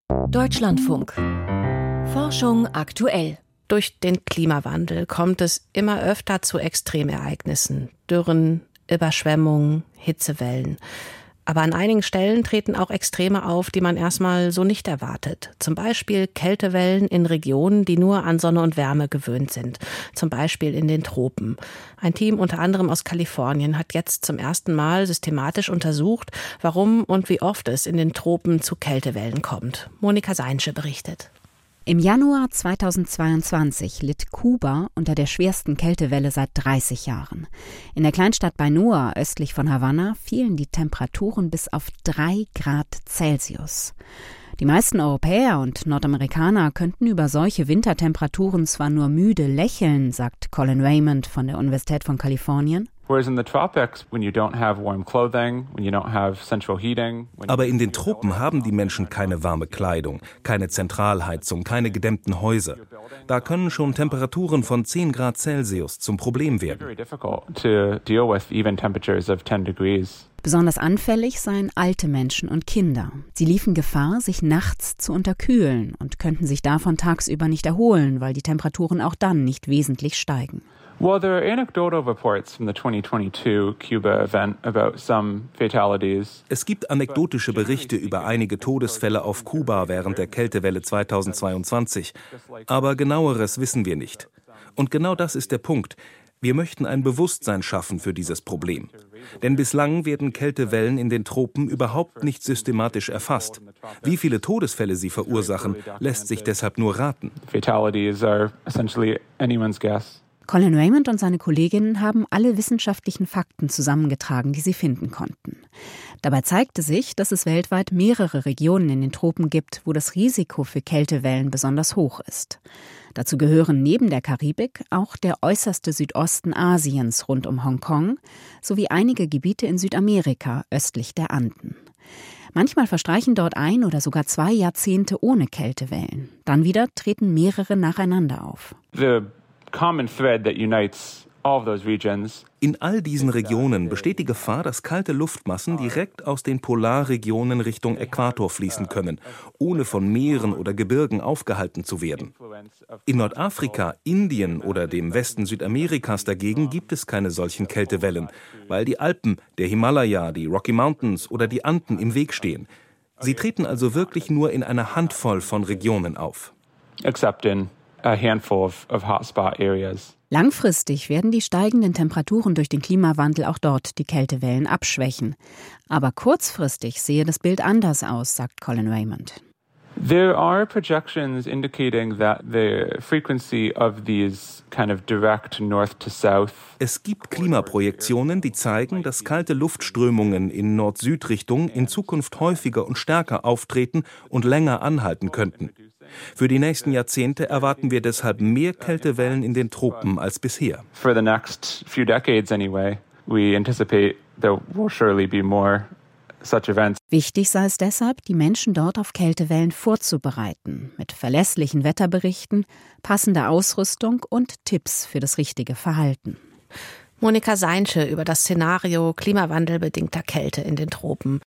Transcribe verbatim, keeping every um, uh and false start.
Deutschlandfunk. Forschung aktuell. Durch den Klimawandel kommt es immer öfter zu Extremereignissen. Dürren, Überschwemmungen, Hitzewellen. Aber an einigen Stellen treten auch Extreme auf, die man erstmal so nicht erwartet. Zum Beispiel Kältewellen in Regionen, die nur an Sonne und Wärme gewöhnt sind. Zum Beispiel in den Tropen. Ein Team unter anderem aus Kalifornien hat jetzt zum ersten Mal systematisch untersucht, warum und wie oft es in den Tropen zu Kältewellen kommt. Monika Seinsche berichtet. Im Januar zweitausendzweiundzwanzig litt Kuba unter der schwersten Kältewelle seit dreißig Jahren. In der Kleinstadt Bairoa östlich von Havanna fielen die Temperaturen bis auf drei Grad Celsius. Die meisten Europäer und Nordamerikaner könnten über solche Wintertemperaturen zwar nur müde lächeln, sagt Colin Raymond von der Universität von Kalifornien. Aber in den Tropen haben die Menschen keine warme Kleidung, keine Zentralheizung, keine gedämmten Häuser. Da können schon Temperaturen von zehn Grad Celsius zum Problem werden. Besonders anfällig seien alte Menschen und Kinder. Sie liefen Gefahr, sich nachts zu unterkühlen und könnten sich davon tagsüber nicht erholen, weil die Temperaturen auch dann nicht wesentlich steigen. Well, there are anecdotal reports from the twenty twenty-two Cuba event about some fatalities. Es gibt anekdotische Berichte über einige Todesfälle auf Kuba während der Kältewelle zweitausendzweiundzwanzig. Aber genaueres wissen wir nicht. Und genau das ist der Punkt. Wir möchten ein Bewusstsein schaffen für dieses Problem. Denn bislang werden Kältewellen in den Tropen überhaupt nicht systematisch erfasst. Wie viele Todesfälle sie verursachen, lässt sich deshalb nur raten. Fatalities are essentially anyone's guess. Colin Raymond und seine Kolleginnen haben alle wissenschaftlichen Fakten zusammengetragen, die sie finden konnten. Dabei zeigte sich, dass es weltweit mehrere Regionen in den Tropen gibt, wo das Risiko für Kältewellen besonders hoch ist. Dazu gehören neben der Karibik auch der äußerste Südosten Asiens rund um Hongkong sowie einige Gebiete in Südamerika östlich der Anden. Manchmal verstreichen dort ein oder sogar zwei Jahrzehnte ohne Kältewellen. Dann wieder treten mehrere nacheinander auf. The common thread that unites all of those regions. In all diesen Regionen besteht die Gefahr, dass kalte Luftmassen direkt aus den Polarregionen Richtung Äquator fließen können, ohne von Meeren oder Gebirgen aufgehalten zu werden. In Nordafrika, Indien oder dem Westen Südamerikas dagegen gibt es keine solchen Kältewellen, weil die Alpen, der Himalaya, die Rocky Mountains oder die Anden im Weg stehen. Sie treten also wirklich nur in einer Handvoll von Regionen auf. Except in a handful of, of hotspot areas. Langfristig werden die steigenden Temperaturen durch den Klimawandel auch dort die Kältewellen abschwächen. Aber kurzfristig sehe das Bild anders aus, sagt Colin Raymond. There are projections indicating that the frequency of these kind of direct north to south. Es gibt Klimaprojektionen, die zeigen, dass kalte Luftströmungen in Nord-Süd-Richtung in Zukunft häufiger und stärker auftreten und länger anhalten könnten. Für die nächsten Jahrzehnte erwarten wir deshalb mehr Kältewellen in den Tropen als bisher. For the next few decades anyway, we anticipate there will surely be more such events. Wichtig sei es deshalb, die Menschen dort auf Kältewellen vorzubereiten, mit verlässlichen Wetterberichten, passender Ausrüstung und Tipps für das richtige Verhalten. Monika Seinsche über das Szenario klimawandelbedingter Kälte in den Tropen.